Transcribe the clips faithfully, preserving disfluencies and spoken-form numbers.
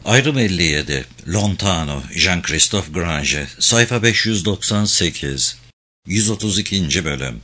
Ayrım elli yedi. Lontano, Jean-Christophe Grange, sayfa beş yüz doksan sekiz. yüz otuz ikinci bölüm.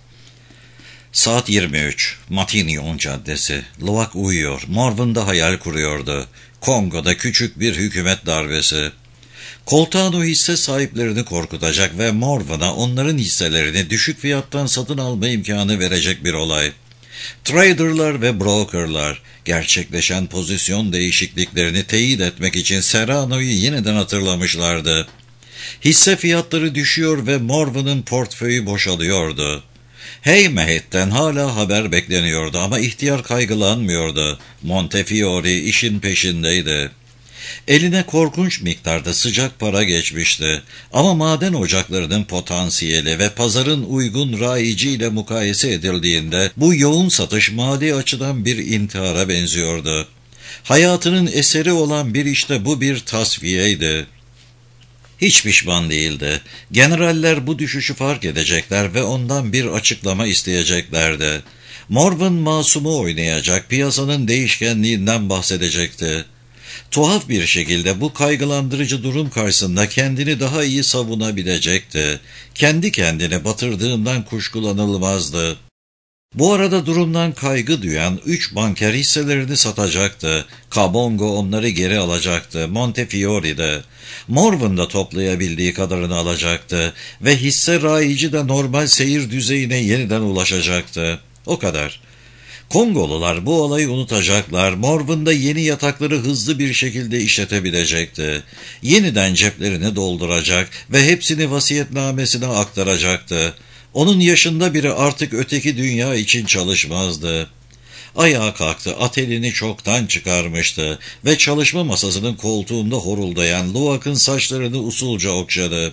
Saat yirmi üç. Matignon Caddesi. Louak uyuyor. Morven'da hayal kuruyordu. Kongo'da küçük bir hükümet darbesi. Coltano hisse sahiplerini korkutacak ve Morven'a onların hisselerini düşük fiyattan satın alma imkanı verecek bir olay. Traderlar ve brokerlar gerçekleşen pozisyon değişikliklerini teyit etmek için Serrano'yu yeniden hatırlamışlardı. Hisse fiyatları düşüyor ve Morven'ın portföyü boşalıyordu. Haymahead'den hala haber bekleniyordu ama ihtiyar kaygılanmıyordu. Montefiore işin peşindeydi. Eline korkunç miktarda sıcak para geçmişti ama maden ocaklarının potansiyeli ve pazarın uygun rayiciyle mukayese edildiğinde bu yoğun satış mali açıdan bir intihara benziyordu. Hayatının eseri olan bir işte bu bir tasfiyeydi. Hiç pişman değildi. Generaller bu düşüşü fark edecekler ve ondan bir açıklama isteyeceklerdi. Morven masumu oynayacak, piyasanın değişkenliğinden bahsedecekti. Tuhaf bir şekilde bu kaygılandırıcı durum karşısında kendini daha iyi savunabilecekti. Kendi kendine batırdığından kuşkulanılmazdı. Bu arada durumdan kaygı duyan üç banker hisselerini satacaktı. Kabongo onları geri alacaktı. Montefiore de. Morven da toplayabildiği kadarını alacaktı. Ve hisse rayici de normal seyir düzeyine yeniden ulaşacaktı. O kadar. Kongolular bu olayı unutacaklar. Morven da yeni yatakları hızlı bir şekilde işletebilecekti. Yeniden ceplerini dolduracak ve hepsini vasiyetnamesine aktaracaktı. Onun yaşında biri artık öteki dünya için çalışmazdı. Ayağa kalktı, atelini çoktan çıkarmıştı ve çalışma masasının koltuğunda horuldayan Louak'ın saçlarını usulca okşadı.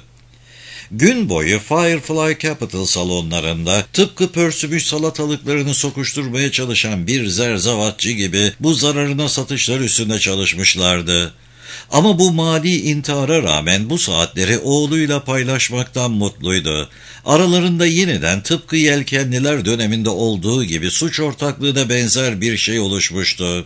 Gün boyu Firefly Capital salonlarında tıpkı pörsümüş salatalıklarını sokuşturmaya çalışan bir zerzavatçı gibi bu zararına satışlar üstünde çalışmışlardı. Ama bu mali intihara rağmen bu saatleri oğluyla paylaşmaktan mutluydu. Aralarında yeniden tıpkı yelkenliler döneminde olduğu gibi suç ortaklığına benzer bir şey oluşmuştu.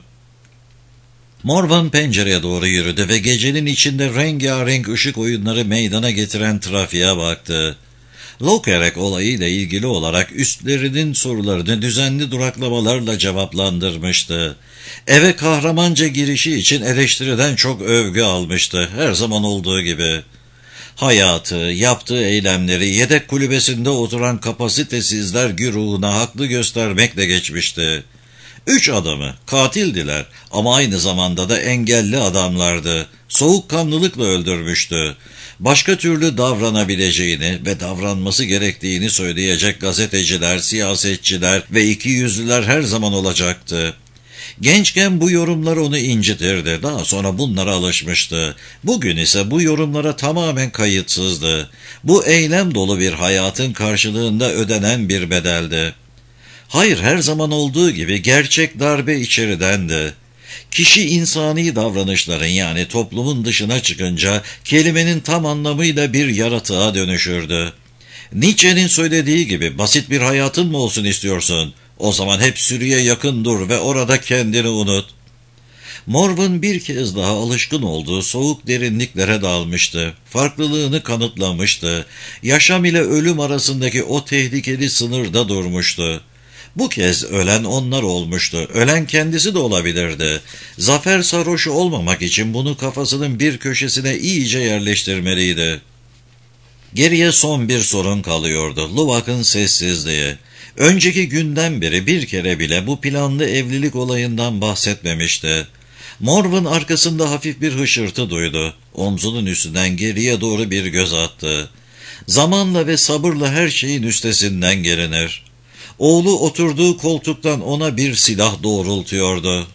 Morven pencereye doğru yürüdü ve gecenin içinde rengarenk ışık oyunları meydana getiren trafiğe baktı. Lokerek olayıyla ilgili olarak üstlerinin sorularını düzenli duraklamalarla cevaplandırmıştı. Eve kahramanca girişi için eleştiriden çok övgü almıştı, her zaman olduğu gibi. Hayatı, yaptığı eylemleri yedek kulübesinde oturan kapasitesizler güruhuna haklı göstermekle geçmişti. Üç adamı katildiler ama aynı zamanda da engelli adamlardı. Soğukkanlılıkla öldürmüştü. Başka türlü davranabileceğini ve davranması gerektiğini söyleyecek gazeteciler, siyasetçiler ve ikiyüzlüler her zaman olacaktı. Gençken bu yorumlar onu incitirdi. Daha sonra bunlara alışmıştı. Bugün ise bu yorumlara tamamen kayıtsızdı. Bu eylem dolu bir hayatın karşılığında ödenen bir bedeldi. Hayır, her zaman olduğu gibi gerçek darbe içeridendi. Kişi insani davranışların yani toplumun dışına çıkınca kelimenin tam anlamıyla bir yaratığa dönüşürdü. Nietzsche'nin söylediği gibi basit bir hayatın mı olsun istiyorsun? O zaman hep sürüye yakın dur ve orada kendini unut. Morven bir kez daha alışkın olduğu soğuk derinliklere dalmıştı. Farklılığını kanıtlamıştı. Yaşam ile ölüm arasındaki o tehlikeli sınırda durmuştu. Bu kez ölen onlar olmuştu. Ölen kendisi de olabilirdi. Zafer sarhoşu olmamak için bunu kafasının bir köşesine iyice yerleştirmeliydi. Geriye son bir sorun kalıyordu. Louak'ın sessizliği. Önceki günden beri bir kere bile bu planlı evlilik olayından bahsetmemişti. Morven arkasında hafif bir hışırtı duydu. Omzunun üstünden geriye doğru bir göz attı. Zamanla ve sabırla her şeyin üstesinden gelinir. Oğlu oturduğu koltuktan ona bir silah doğrultuyordu.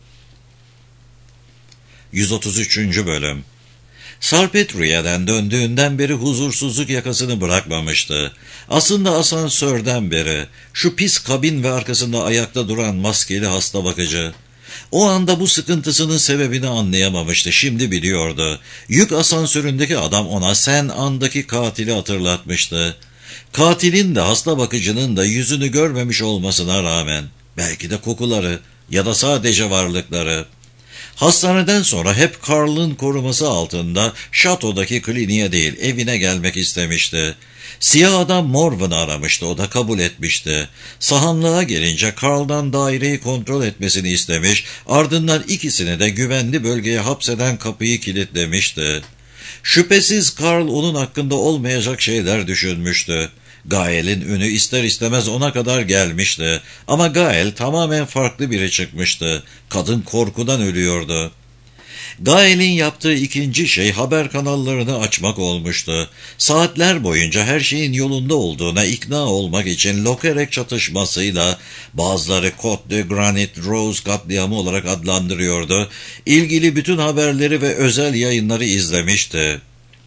yüz otuz üçüncü bölüm. Salpetriye'den döndüğünden beri huzursuzluk yakasını bırakmamıştı. Aslında asansörden beri, şu pis kabin ve arkasında ayakta duran maskeli hasta bakıcı. O anda bu sıkıntısının sebebini anlayamamıştı, şimdi biliyordu. Yük asansöründeki adam ona sen andaki katili hatırlatmıştı. Katilin de hasta bakıcının da yüzünü görmemiş olmasına rağmen, belki de kokuları ya da sadece varlıkları. Hastaneden sonra hep Carl'ın koruması altında şatodaki kliniğe değil evine gelmek istemişti. Siyah adam Morven'ı aramıştı, o da kabul etmişti. Sahanlığa gelince Carl'dan daireyi kontrol etmesini istemiş, ardından ikisini de güvenli bölgeye hapseden kapıyı kilitlemişti. Şüphesiz Carl onun hakkında olmayacak şeyler düşünmüştü. Gael'in ünü ister istemez ona kadar gelmişti. Ama Gael tamamen farklı biri çıkmıştı. Kadın korkudan ölüyordu. Gael'in yaptığı ikinci şey haber kanallarını açmak olmuştu. Saatler boyunca her şeyin yolunda olduğuna ikna olmak için Lokerek çatışmasıyla bazıları Côte de Granit Rose katliamı olarak adlandırıyordu. İlgili bütün haberleri ve özel yayınları izlemişti.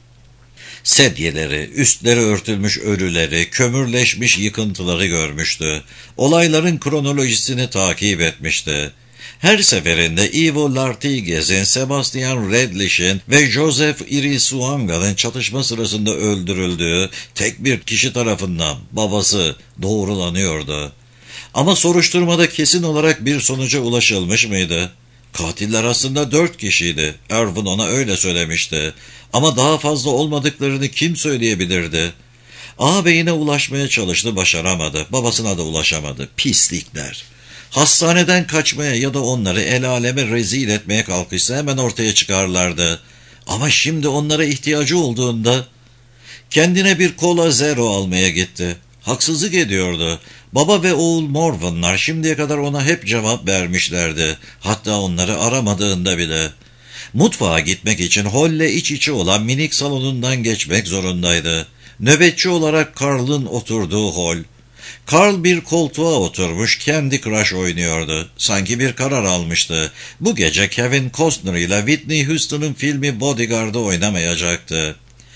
Sedyeleri, üstleri örtülmüş ölüleri, kömürleşmiş yıkıntıları görmüştü. Olayların kronolojisini takip etmişti. Her seferinde Ivo Lartiguez'in, Sebastian Redlich'in ve Joseph Irisuanga'nın çatışma sırasında öldürüldüğü tek bir kişi tarafından, babası, doğrulanıyordu. Ama soruşturmada kesin olarak bir sonuca ulaşılmış mıydı? Katiller aslında dört kişiydi. Irvin ona öyle söylemişti. Ama daha fazla olmadıklarını kim söyleyebilirdi? Ağabeyine ulaşmaya çalıştı, başaramadı. Babasına da ulaşamadı. Pislikler. Hastaneden kaçmaya ya da onları el aleme rezil etmeye kalkışsa hemen ortaya çıkarlardı. Ama şimdi onlara ihtiyacı olduğunda kendine bir kola zero almaya gitti. Haksızlık ediyordu. Baba ve oğul Morven'lar şimdiye kadar ona hep cevap vermişlerdi. Hatta onları aramadığında bile. Mutfağa gitmek için holle iç içe olan minik salonundan geçmek zorundaydı. Nöbetçi olarak Carl'ın oturduğu hol. Carl bir koltuğa oturmuş Candy Crush oynuyordu. Sanki bir karar almıştı. Bu gece Kevin Costner ile Whitney Houston'ın filmi Bodyguard'ı oynamayacaktı.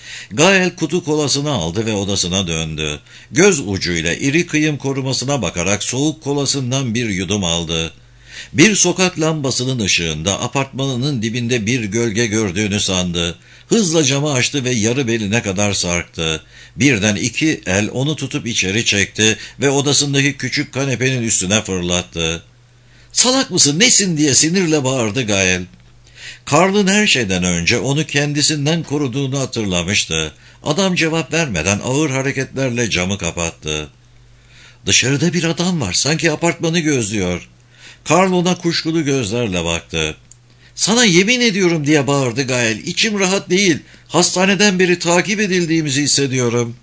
Gael kutu kolasını aldı ve odasına döndü. Göz ucuyla iri kıyım korumasına bakarak soğuk kolasından bir yudum aldı. Bir sokak lambasının ışığında apartmanının dibinde bir gölge gördüğünü sandı. Hızla camı açtı ve yarı beline kadar sarktı. Birden iki el onu tutup içeri çekti ve odasındaki küçük kanepenin üstüne fırlattı. "Salak mısın, nesin?" diye sinirle bağırdı Gael. Carl'ın her şeyden önce onu kendisinden koruduğunu hatırlamıştı. Adam cevap vermeden ağır hareketlerle camı kapattı. "Dışarıda bir adam var, sanki apartmanı gözlüyor." Carl ona kuşkulu gözlerle baktı. "Sana yemin ediyorum," diye bağırdı Gael. "İçim rahat değil. Hastaneden beri takip edildiğimizi hissediyorum."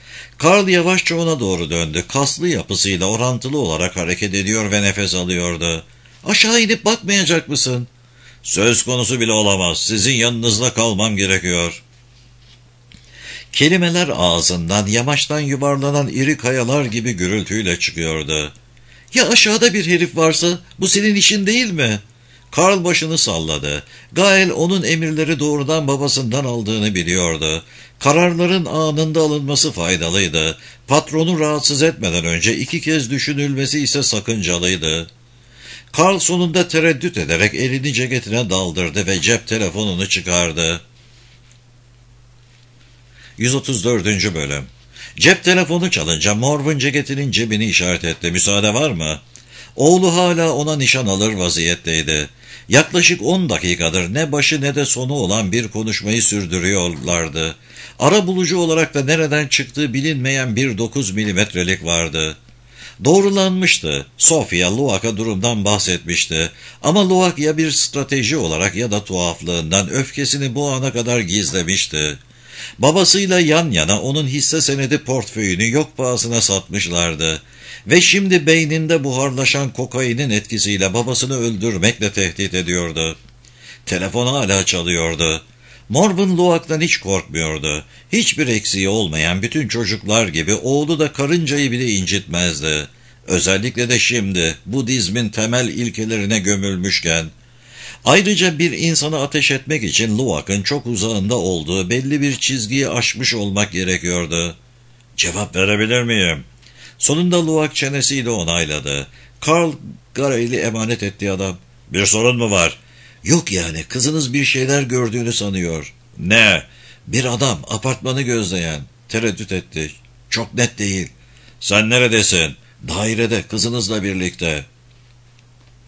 Carl yavaşça ona doğru döndü. Kaslı yapısıyla orantılı olarak hareket ediyor ve nefes alıyordu. "Aşağı inip bakmayacak mısın?" "Söz konusu bile olamaz. Sizin yanınızda kalmam gerekiyor." Kelimeler ağzından yamaçtan yuvarlanan iri kayalar gibi gürültüyle çıkıyordu. "Ya aşağıda bir herif varsa? Bu senin işin değil mi?" Carl başını salladı. Gael onun emirleri doğrudan babasından aldığını biliyordu. Kararların anında alınması faydalıydı. Patronu rahatsız etmeden önce iki kez düşünülmesi ise sakıncalıydı. Carl sonunda tereddüt ederek elini ceketine daldırdı ve cep telefonunu çıkardı. yüz otuz dördüncü bölüm. Cep telefonu çalınca Morven ceketinin cebini işaret etti. "Müsaade var mı?" Oğlu hala ona nişan alır vaziyetteydi. Yaklaşık on dakikadır ne başı ne de sonu olan bir konuşmayı sürdürüyorlardı. Arabulucu olarak da nereden çıktığı bilinmeyen bir dokuz milimetrelik vardı. Doğrulanmıştı. Sofia Luak'a durumdan bahsetmişti. Ama Luak ya bir strateji olarak ya da tuhaflığından öfkesini bu ana kadar gizlemişti. Babasıyla yan yana onun hisse senedi portföyünü yok pahasına satmışlardı. Ve şimdi beyninde buharlaşan kokainin etkisiyle babasını öldürmekle tehdit ediyordu. Telefon hala çalıyordu. Morven Luak'tan hiç korkmuyordu. Hiçbir eksiği olmayan bütün çocuklar gibi oğlu da karıncayı bile incitmezdi. Özellikle de şimdi Budizmin temel ilkelerine gömülmüşken. Ayrıca bir insanı ateş etmek için Luak'ın çok uzağında olduğu belli bir çizgiyi aşmış olmak gerekiyordu. "Cevap verebilir miyim?" Sonunda Luak çenesiyle onayladı. Carl, Gael'i emanet ettiği adam. "Bir sorun mu var?" "Yok yani, kızınız bir şeyler gördüğünü sanıyor." "Ne?" "Bir adam, apartmanı gözleyen." Tereddüt etti. "Çok net değil." "Sen neredesin?" "Dairede, kızınızla birlikte."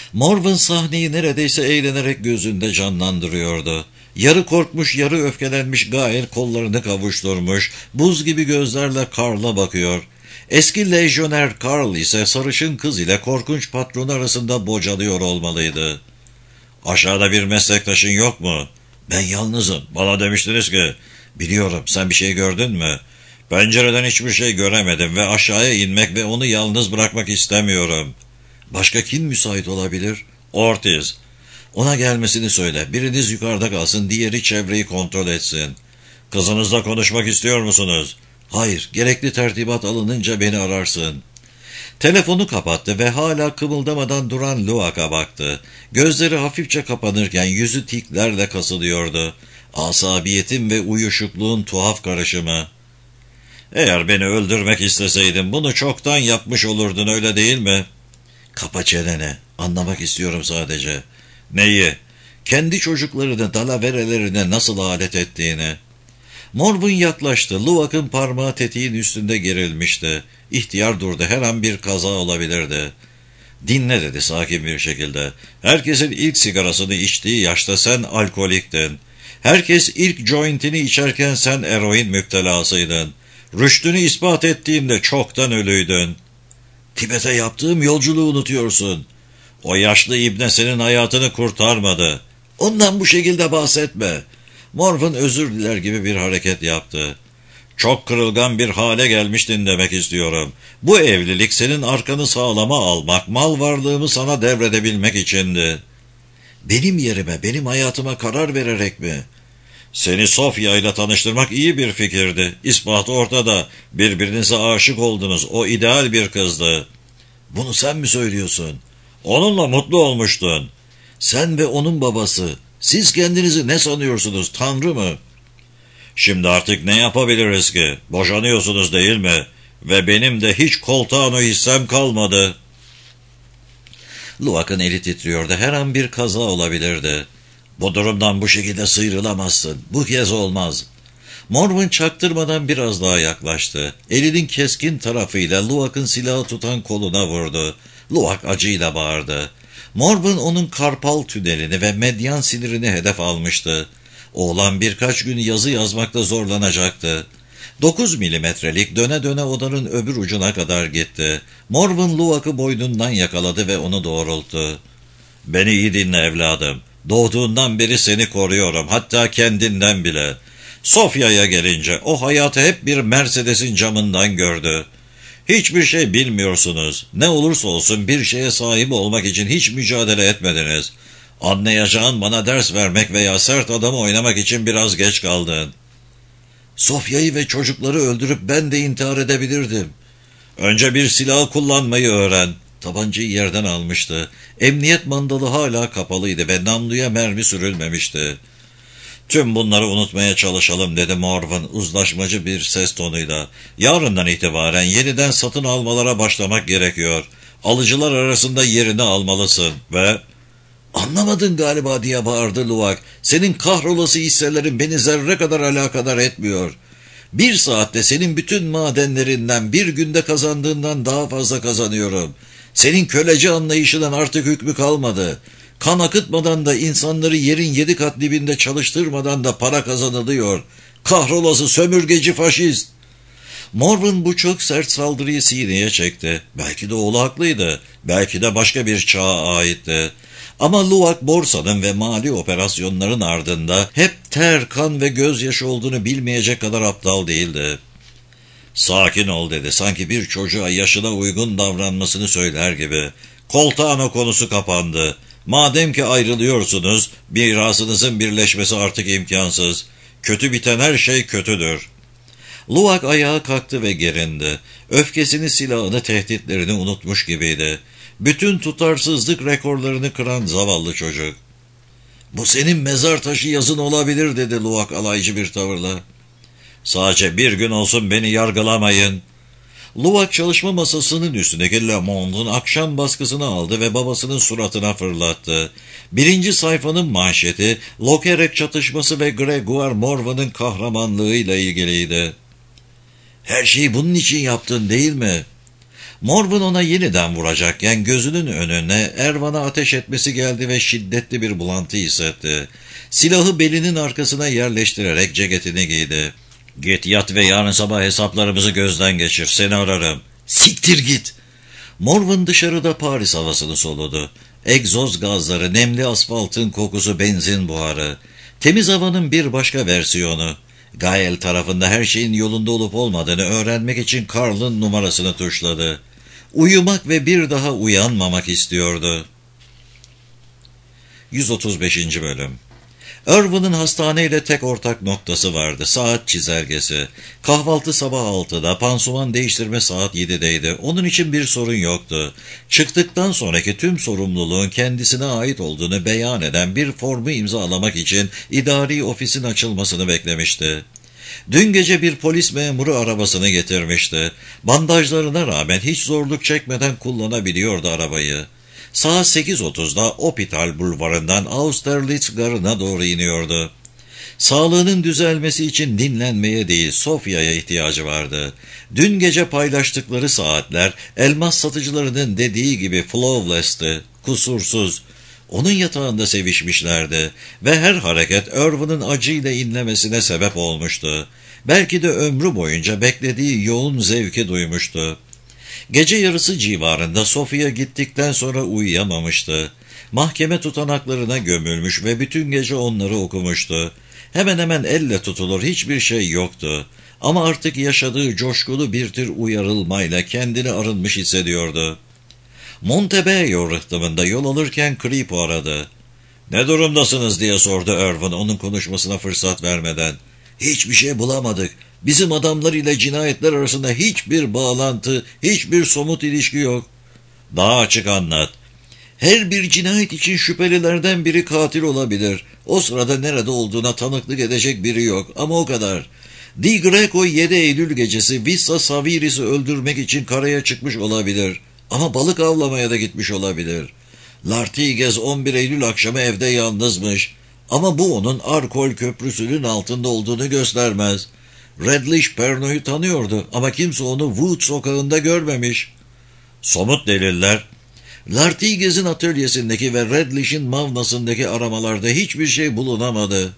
Morvan sahneyi neredeyse eğlenerek gözünde canlandırıyordu. Yarı korkmuş, yarı öfkelenmiş Gael kollarını kavuşturmuş, buz gibi gözlerle Karl'a bakıyor. Eski lejyoner Karl ise sarışın kız ile korkunç patron arasında bocalıyor olmalıydı. "Aşağıda bir meslektaşın yok mu?" "Ben yalnızım. Bana demiştiniz ki." "Biliyorum. Sen bir şey gördün mü?" "Pencereden hiçbir şey göremedim ve aşağıya inmek ve onu yalnız bırakmak istemiyorum." "Başka kim müsait olabilir?" "Ortiz." "Ona gelmesini söyle. Biriniz yukarıda kalsın, diğeri çevreyi kontrol etsin." "Kızınızla konuşmak istiyor musunuz?" "Hayır, gerekli tertibat alınınca beni ararsın." Telefonu kapattı ve hala kımıldamadan duran Luak'a baktı. Gözleri hafifçe kapanırken yüzü tiklerle kasılıyordu. Asabiyetin ve uyuşukluğun tuhaf karışımı. "Eğer beni öldürmek isteseydin bunu çoktan yapmış olurdun, öyle değil mi?" "Kapa çeneni. Anlamak istiyorum sadece." "Neyi?" "Kendi çocuklarını dalaverelerine nasıl alet ettiğini." Morvan yaklaştı. Luak'ın parmağı tetiğin üstünde gerilmişti. İhtiyar durdu. Her an bir kaza olabilirdi. "Dinle," dedi sakin bir şekilde. "Herkesin ilk sigarasını içtiği yaşta sen alkoliktin. Herkes ilk jointini içerken sen eroin müptelasıydın. Rüştünü ispat ettiğimde çoktan ölüydün. Tibet'e yaptığım yolculuğu unutuyorsun. O yaşlı ibne senin hayatını kurtarmadı. Ondan bu şekilde bahsetme." Morvan özür diler gibi bir hareket yaptı. "Çok kırılgan bir hale gelmiştin demek istiyorum. Bu evlilik senin arkanı sağlama almak, mal varlığımı sana devredebilmek içindi." "Benim yerime, benim hayatıma karar vererek mi?" "Seni Sofya ile tanıştırmak iyi bir fikirdi. İspatı ortada. Birbirinize aşık oldunuz. O ideal bir kızdı." "Bunu sen mi söylüyorsun?" "Onunla mutlu olmuştun." "Sen ve onun babası. Siz kendinizi ne sanıyorsunuz, Tanrı mı?" "Şimdi artık ne yapabiliriz ki? Boşanıyorsunuz değil mi? Ve benim de hiç koltuğunu hissem kalmadı." Luak'ın eli titriyordu. Her an bir kaza olabilirdi. "Bu durumdan bu şekilde sıyrılamazsın. Bu kez olmaz." Morvan çaktırmadan biraz daha yaklaştı. Elinin keskin tarafıyla Luak'ın silahı tutan koluna vurdu. Luak acıyla bağırdı. Morvan onun karpal tünelini ve medyan sinirini hedef almıştı. Oğlan birkaç gün yazı yazmakta zorlanacaktı. Dokuz milimetrelik döne döne odanın öbür ucuna kadar gitti. Morvan Luak'ı boynundan yakaladı ve onu doğrulttu. "Beni iyi dinle evladım. Doğduğundan beri seni koruyorum, hatta kendinden bile. Sofya'ya gelince o hayatı hep bir Mercedes'in camından gördü. Hiçbir şey bilmiyorsunuz. Ne olursa olsun bir şeye sahip olmak için hiç mücadele etmediniz. Anlayacağın bana ders vermek veya sert adamı oynamak için biraz geç kaldın." "Sofya'yı ve çocukları öldürüp ben de intihar edebilirdim." "Önce bir silah kullanmayı öğren." Tabancayı yerden almıştı. Emniyet mandalı hala kapalıydı ve namluya mermi sürülmemişti. "Tüm bunları unutmaya çalışalım," dedi Morvan uzlaşmacı bir ses tonuyla. "Yarından itibaren yeniden satın almalara başlamak gerekiyor. Alıcılar arasında yerini almalısın ve..." "Anlamadın galiba," diye bağırdı Luak. "Senin kahrolası hisselerin beni zerre kadar alakadar etmiyor. Bir saatte senin bütün madenlerinden bir günde kazandığından daha fazla kazanıyorum. Senin köleci anlayışından artık hükmü kalmadı. Kan akıtmadan da insanları yerin yedi kat dibinde çalıştırmadan da para kazanılıyor. Kahrolası sömürgeci faşist." Morvan bu çok sert saldırıyı sineye çekti. Belki de oğlu haklıydı. Belki de başka bir çağa aitti. Ama Luak borsanın ve mali operasyonların ardında hep ter, kan ve gözyaşı olduğunu bilmeyecek kadar aptal değildi. "Sakin ol," dedi, sanki bir çocuğa yaşına uygun davranmasını söyler gibi. "Koltağına konusu kapandı. Madem ki ayrılıyorsunuz, mirasınızın birleşmesi artık imkansız. Kötü biten her şey kötüdür." Luak ayağa kalktı ve gerindi. Öfkesini, silahını, tehditlerini unutmuş gibiydi. Bütün tutarsızlık rekorlarını kıran zavallı çocuk. "Bu senin mezar taşı yazın olabilir," dedi Luak alaycı bir tavırla. "Sadece bir gün olsun beni yargılamayın." Luak çalışma masasının üstündeki Le Monde'un akşam baskısını aldı ve babasının suratına fırlattı. Birinci sayfanın manşeti, Lokerek çatışması ve Gregoire Morvan'ın kahramanlığıyla ilgiliydi. "Her şeyi bunun için yaptın değil mi?" Morvan ona yeniden vuracakken gözünün önüne Ervan'a ateş etmesi geldi ve şiddetli bir bulantı hissetti. Silahı belinin arkasına yerleştirerek ceketini giydi. "Git yat ve yarın sabah hesaplarımızı gözden geçir, seni ararım." "Siktir git!" Morvan dışarıda Paris havasını soludu. Egzoz gazları, nemli asfaltın kokusu, benzin buharı. Temiz havanın bir başka versiyonu. Gael tarafında her şeyin yolunda olup olmadığını öğrenmek için Karl'ın numarasını tuşladı. Uyumak ve bir daha uyanmamak istiyordu. yüz otuz beşinci Bölüm. Irvin'in hastaneyle tek ortak noktası vardı: saat çizelgesi. Kahvaltı sabah altıda, pansuman değiştirme saat yedideydi. Onun için bir sorun yoktu. Çıktıktan sonraki tüm sorumluluğun kendisine ait olduğunu beyan eden bir formu imzalamak için idari ofisin açılmasını beklemişti. Dün gece bir polis memuru arabasını getirmişti. Bandajlarına rağmen hiç zorluk çekmeden kullanabiliyordu arabayı. Saat sekiz otuzda Opital Bulvarı'ndan Austerlitz garına doğru iniyordu. Sağlığının düzelmesi için dinlenmeye değil, Sofya'ya ihtiyacı vardı. Dün gece paylaştıkları saatler, elmas satıcılarının dediği gibi flawless'tı, kusursuz. Onun yatağında sevişmişlerdi ve her hareket Irvin'in acıyla inlemesine sebep olmuştu. Belki de ömrü boyunca beklediği yoğun zevki duymuştu. Gece yarısı civarında Sofya gittikten sonra uyuyamamıştı. Mahkeme tutanaklarına gömülmüş ve bütün gece onları okumuştu. Hemen hemen elle tutulur hiçbir şey yoktu. Ama artık yaşadığı coşkulu bir tür uyarılmayla kendini arınmış hissediyordu. Montebello rıhtımında yol alırken Kripo aradı. "Ne durumdasınız?" diye sordu Irvin onun konuşmasına fırsat vermeden. "Hiçbir şey bulamadık. Bizim adamlar ile cinayetler arasında hiçbir bağlantı, hiçbir somut ilişki yok." "Daha açık anlat." "Her bir cinayet için şüphelilerden biri katil olabilir. O sırada nerede olduğuna tanıklık edecek biri yok ama o kadar. Di Greco yedi Eylül gecesi Vissa Saviris'i öldürmek için karaya çıkmış olabilir. Ama balık avlamaya da gitmiş olabilir. Lartiges on bir Eylül akşamı evde yalnızmış. Ama bu onun Arkol Köprüsü'nün altında olduğunu göstermez. Redlish Perno'yu tanıyordu ama kimse onu Wood sokağında görmemiş." "Somut deliller?" "Lartiges'in atölyesindeki ve Redlish'in mavnasındaki aramalarda hiçbir şey bulunamadı."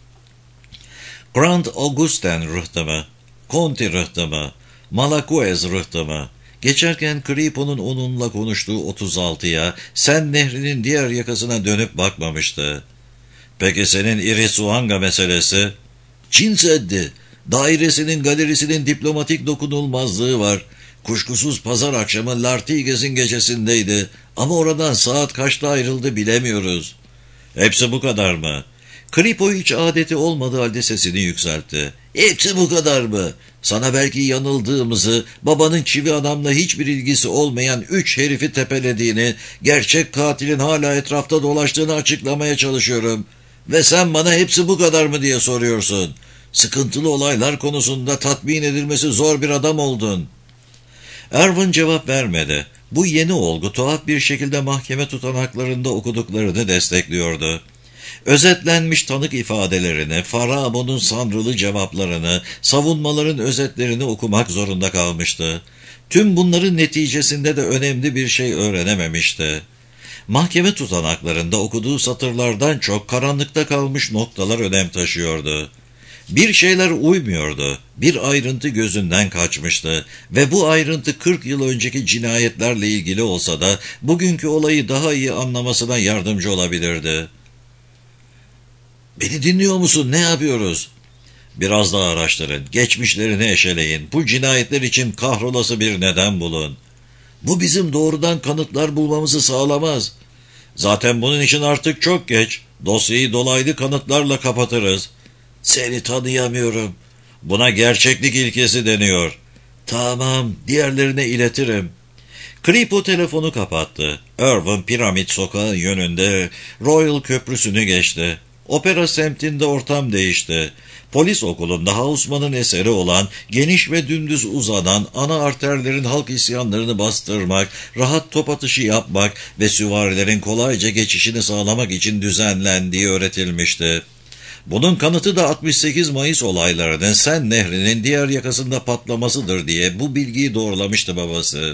Grand Augustin rıhtımı, Conti rıhtımı, Malaquez rıhtımı. Geçerken Kripo'nun onunla konuştuğu otuz altıya, Sen Nehri'nin diğer yakasına dönüp bakmamıştı. "Peki senin Irisuanga meselesi?" "Çin Seddi. Dairesinin galerisinin diplomatik dokunulmazlığı var. Kuşkusuz pazar akşamı Lartiges'in gecesindeydi. Ama oradan saat kaçta ayrıldı bilemiyoruz." "Hepsi bu kadar mı?" Kripo hiç adeti olmadığı halde sesini yükseltti. "Hepsi bu kadar mı? Sana belki yanıldığımızı, babanın çivi adamla hiçbir ilgisi olmayan üç herifi tepelediğini, gerçek katilin hala etrafta dolaştığını açıklamaya çalışıyorum. Ve sen bana hepsi bu kadar mı diye soruyorsun. Sıkıntılı olaylar konusunda tatmin edilmesi zor bir adam oldun." Irvin cevap vermedi. Bu yeni olgu tuhaf bir şekilde mahkeme tutanaklarında okuduklarını destekliyordu. Özetlenmiş tanık ifadelerini, Farabo'nun sanrılı cevaplarını, savunmaların özetlerini okumak zorunda kalmıştı. Tüm bunların neticesinde de önemli bir şey öğrenememişti. Mahkeme tutanaklarında okuduğu satırlardan çok karanlıkta kalmış noktalar önem taşıyordu. Bir şeyler uymuyordu, bir ayrıntı gözünden kaçmıştı ve bu ayrıntı kırk yıl önceki cinayetlerle ilgili olsa da bugünkü olayı daha iyi anlamasına yardımcı olabilirdi. "Beni dinliyor musun? Ne yapıyoruz?" "Biraz daha araştırın, geçmişlerini eşeleyin, bu cinayetler için kahrolası bir neden bulun." "Bu bizim doğrudan kanıtlar bulmamızı sağlamaz." "Zaten bunun için artık çok geç. Dosyayı dolaylı kanıtlarla kapatırız." "Seni tanıyamıyorum." "Buna gerçeklik ilkesi deniyor." "Tamam, diğerlerine iletirim." Kripo telefonu kapattı. Irvin Piramit Sokağı yönünde Royal Köprüsü'nü geçti. Opera semtinde ortam değişti. Polis okulunda Hausmann'ın eseri olan, geniş ve dümdüz uzanan ana arterlerin halk isyanlarını bastırmak, rahat top atışı yapmak ve süvarilerin kolayca geçişini sağlamak için düzenlendiği öğretilmişti. Bunun kanıtı da altmış sekiz Mayıs olaylarının Sen Nehri'nin diğer yakasında patlamasıdır diye bu bilgiyi doğrulamıştı babası.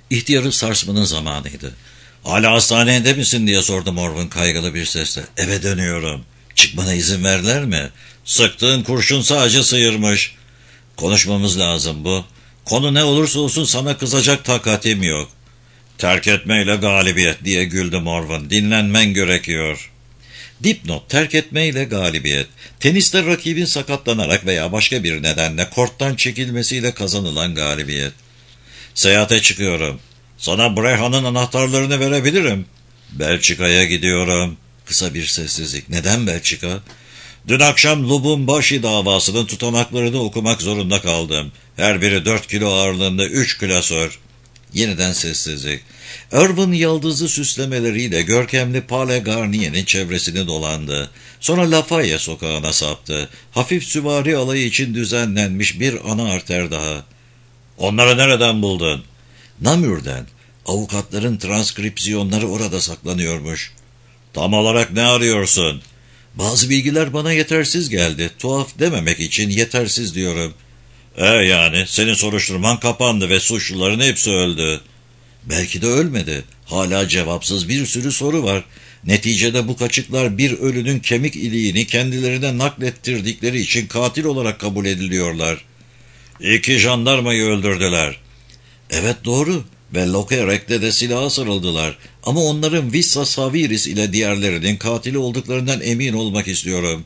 İhtiyarı sarsmanın zamanıydı. "Hala hastanede misin?" diye sordu Morvan kaygılı bir sesle. "Eve dönüyorum." "Çıkmana izin verdiler mi?" "Sıktığın kurşun sadece sıyırmış." "Konuşmamız lazım bu. Konu ne olursa olsun sana kızacak takatim yok." "Terk etmeyle galibiyet," diye güldü Morvan. "Dinlenmen gerekiyor." Dipnot: terk etmeyle galibiyet. Teniste rakibin sakatlanarak veya başka bir nedenle korttan çekilmesiyle kazanılan galibiyet. "Seyahate çıkıyorum. Sana Breha'nın anahtarlarını verebilirim." "Belçika'ya gidiyorum." Kısa bir sessizlik. "Neden Belçika?" "Dün akşam Lubumbashi davasının tutanaklarını okumak zorunda kaldım. Her biri dört kilo ağırlığında üç klasör." Yeniden sessizlik. Irvin yıldızlı süslemeleriyle görkemli Palais Garnier'in çevresini dolandı. Sonra Lafayette sokağına saptı. Hafif süvari alayı için düzenlenmiş bir ana arter daha. "Onları nereden buldun?" "Namur'den. Avukatların transkripsiyonları orada saklanıyormuş." "Tam olarak ne arıyorsun?" "Bazı bilgiler bana yetersiz geldi. Tuhaf dememek için yetersiz diyorum." "E yani senin soruşturman kapandı ve suçluların hepsi öldü." "Belki de ölmedi. Hala cevapsız bir sürü soru var. Neticede bu kaçıklar bir ölünün kemik iliğini kendilerine naklettirdikleri için katil olarak kabul ediliyorlar." "İki jandarmayı öldürdüler." "Evet, doğru. Ve Lokerek'te de silaha sarıldılar. Ama onların Vissa Saviris ile diğerlerinin katili olduklarından emin olmak istiyorum."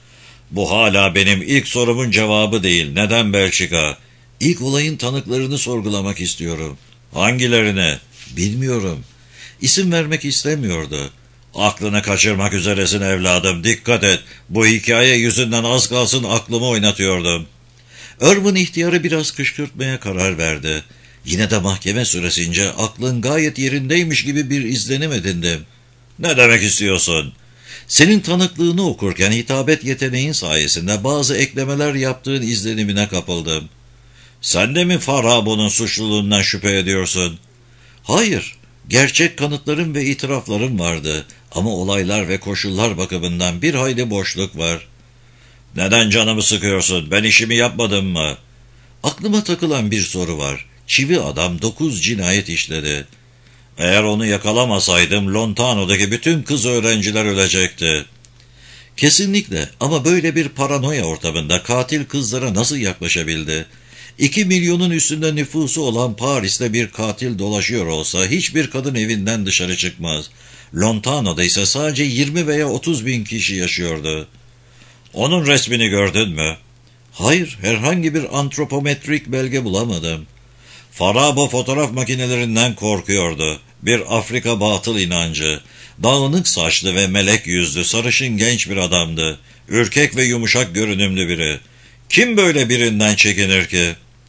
"Bu hala benim ilk sorumun cevabı değil. Neden Belçika?" "İlk olayın tanıklarını sorgulamak istiyorum." "Hangilerini?" "Bilmiyorum." İsim vermek istemiyordu. "Aklını kaçırmak üzeresin evladım. Dikkat et. Bu hikaye yüzünden az kalsın aklımı oynatıyordum." Irvin ihtiyarı biraz kışkırtmaya karar verdi. "Yine de mahkeme süresince aklın gayet yerindeymiş gibi bir izlenim edindim." "Ne demek istiyorsun?" "Senin tanıklığını okurken hitabet yeteneğin sayesinde bazı eklemeler yaptığın izlenimine kapıldım." "Sen de mi Farabo'nun suçluluğundan şüphe ediyorsun?" "Hayır. Gerçek kanıtlarım ve itiraflarım vardı. Ama olaylar ve koşullar bakımından bir hayli boşluk var." "Neden canımı sıkıyorsun? Ben işimi yapmadım mı?" "Aklıma takılan bir soru var. Çivi adam dokuz cinayet işledi." "Eğer onu yakalamasaydım Lontano'daki bütün kız öğrenciler ölecekti." "Kesinlikle, ama böyle bir paranoya ortamında katil kızlara nasıl yaklaşabildi? İki milyonun üstünde nüfusu olan Paris'te bir katil dolaşıyor olsa hiçbir kadın evinden dışarı çıkmaz. Lontano'da ise sadece yirmi veya otuz bin kişi yaşıyordu." "Onun resmini gördün mü?" "Hayır, herhangi bir antropometrik belge bulamadım." "Farabo fotoğraf makinelerinden korkuyordu. Bir Afrika batıl inancı. Dağınık saçlı ve melek yüzlü, sarışın genç bir adamdı. Ürkek ve yumuşak görünümlü biri. Kim böyle birinden çekinir ki?"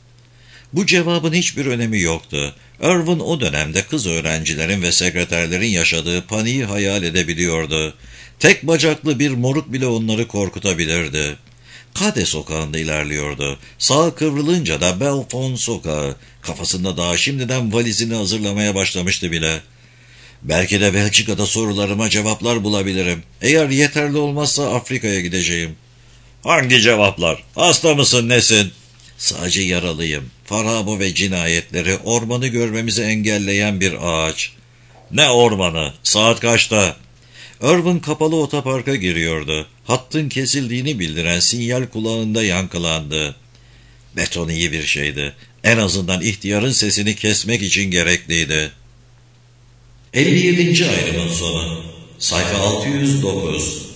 Bu cevabın hiçbir önemi yoktu. Irvin o dönemde kız öğrencilerin ve sekreterlerin yaşadığı paniği hayal edebiliyordu. Tek bacaklı bir moruk bile onları korkutabilirdi. Kade sokağında ilerliyordu. Sağa kıvrılınca da Belfont sokağı. Kafasında daha şimdiden valizini hazırlamaya başlamıştı bile. "Belki de Belçika'da sorularıma cevaplar bulabilirim. Eğer yeterli olmazsa Afrika'ya gideceğim." "Hangi cevaplar? Hasta mısın, nesin?" "Sadece yaralıyım. Farabo ve cinayetleri, ormanı görmemizi engelleyen bir ağaç." "Ne ormanı? Saat kaçta?" Irvin kapalı otoparka giriyordu. Hattın kesildiğini bildiren sinyal kulağında yankılandı. Beton iyi bir şeydi. En azından ihtiyarın sesini kesmek için gerekliydi. elli yedinci ayrımın sonu. Sayfa altı yüz dokuz.